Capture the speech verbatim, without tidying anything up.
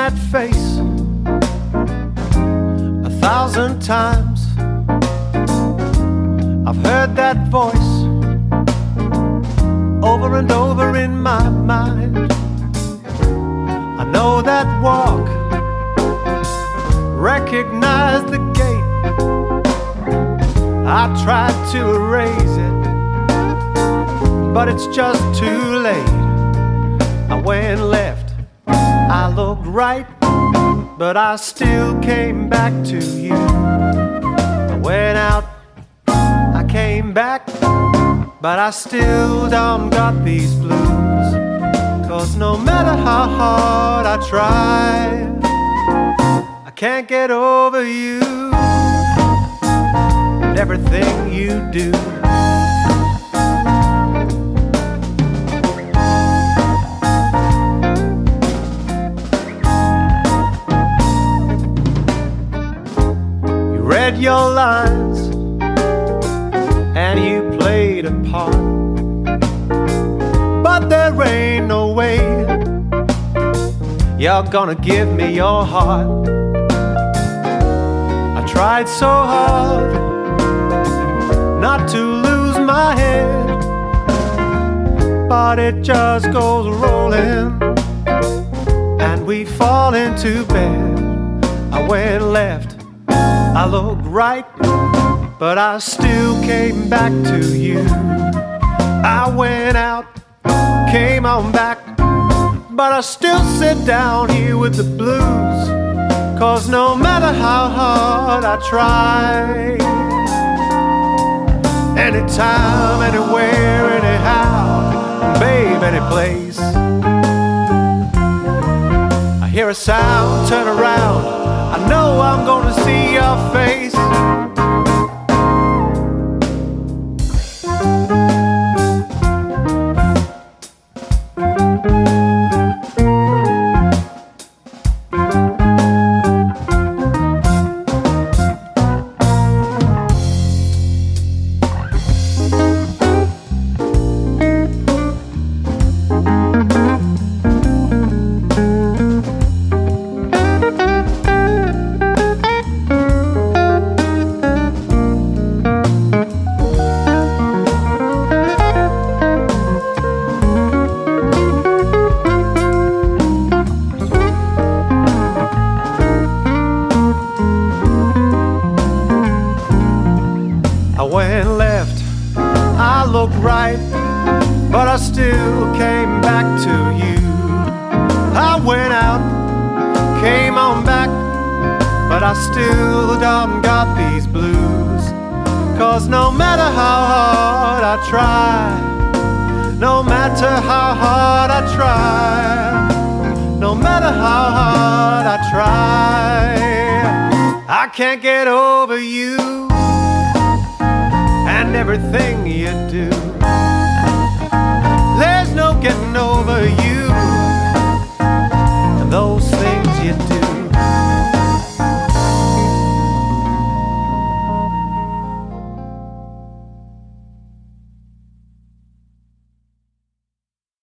that face a thousand times. I've heard that voice over and over in my mind. I know that walk, recognize the gait. I tried to erase it, but it's just too late. I went left, I looked right, but I still came back to you. I went out, I came back, but I still don't got these blues. Cause no matter how hard I try, I can't get over you and everything you do. You read your lines and you played a part, but there ain't no way you're gonna give me your heart. I tried so hard not to lose my head, but it just goes rolling and we fall into bed. I went left, I looked right, but I still came back to you. I went out, came on back, but I still sit down here with the blues. Cause no matter how hard I try, anytime, anywhere, anyhow, babe, any place, I hear a sound, turn around, I know I'm gonna see your face. I went left, I looked right, but I still came back to you. I went out, came on back, but I still done got these blues. Cause no matter how hard I try, no matter how hard I try, no matter how hard I try, I can't get over you and everything you do. There's no getting over you